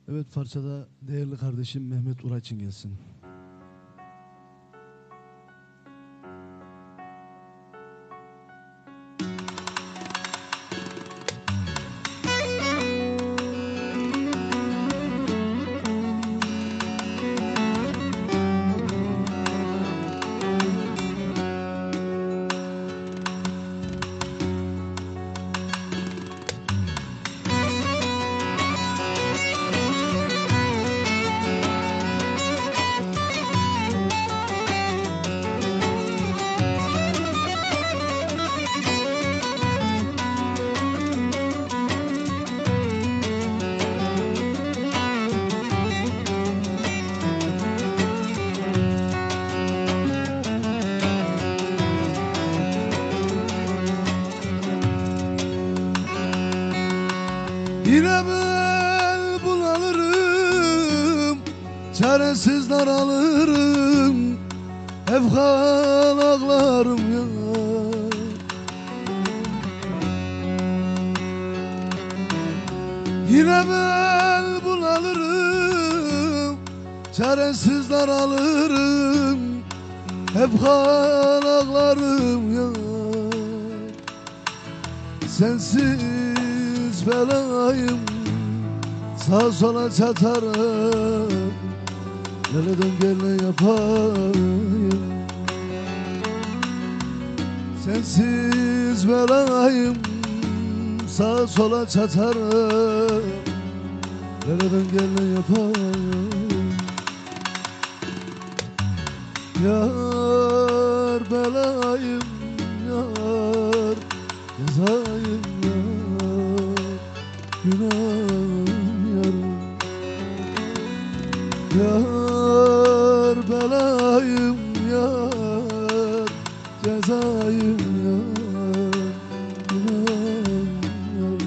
Evet, parçada değerli kardeşim Mehmet Uraç'ın gelsin. Yine ben bulanırım, çaresiz daralırım, hep kan ağlarım ya. Yine ben bulanırım, çaresiz daralırım, hep kan ağlarım ya. Sensiz belayım, sağ sola çatarım, nereden gel ne yapayım. Sensiz belayım, sağ sola çatarım, nereden gel ne yapayım. Yar belayım, yar cezayım, yar günahım yarım. Yar belayım, yar cezayım, yar günahım yarım.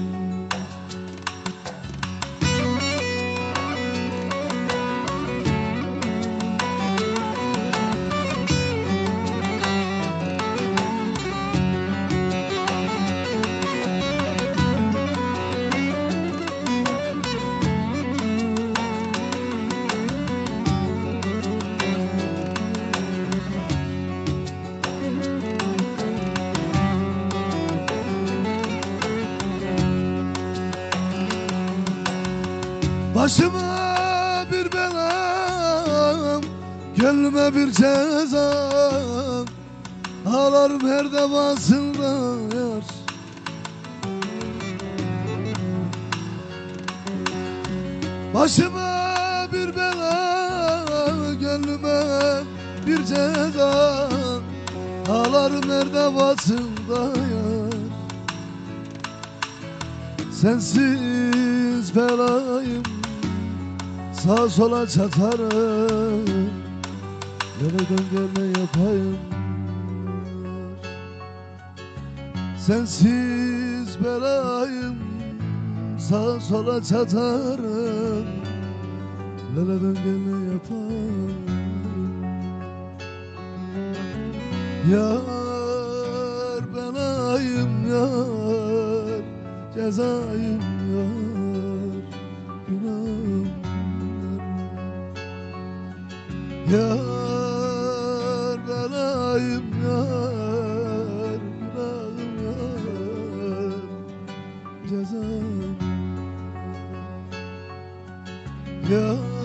Başıma bir belam, gönlüme bir ceza, ağlarım her defasında yar. Başıma bir bela, gönlüme bir ceza, ağlarım her defasında yar. Sensiz belayım, sağ sola çatarım, nereden gel ne yapayım. Sensiz belayım, sağ sola çatarım, nereden gel ne yapayım. Yar belayım, yar cezayım, yar günahım. Yar belayım, yar günahım, yar cezam. Yar